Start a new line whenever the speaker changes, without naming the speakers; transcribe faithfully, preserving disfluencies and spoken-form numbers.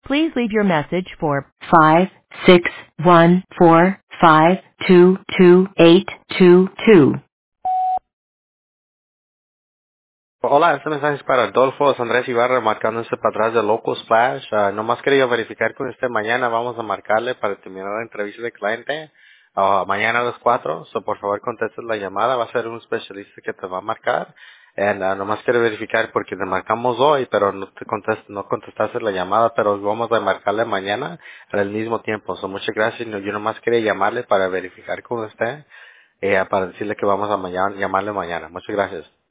Please leave your message for five six one four five two two eight two two.
Hola, este mensaje es para Adolfo es Andrés Ibarra marcándose para atrás de Local Splash. Uh, nomás quería verificar con usted mañana. Vamos a marcarle para terminar la entrevista de cliente. Uh, mañana a las cuatro. So, por favor, conteste la llamada. Va a ser un especialista que te va a marcar. And, uh, nomás quiero verificar porque te marcamos hoy, pero no te contest, no contestaste la llamada, pero vamos a marcarle mañana al mismo tiempo. So, muchas gracias. No, yo nomás quería llamarle para verificar con usted, eh, para decirle que vamos a mañana, llamarle mañana. Muchas gracias.